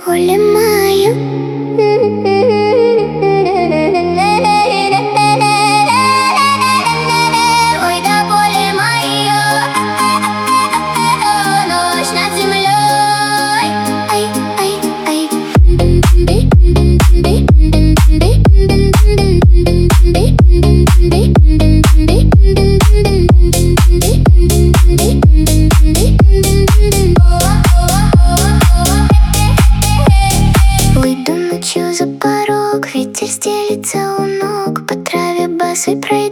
поле мое. Ой, да поле мое, ночь над землей. Ай, ай, ай. Выйду ночью за порог, ветер стелится у ног, по траве босой пройду.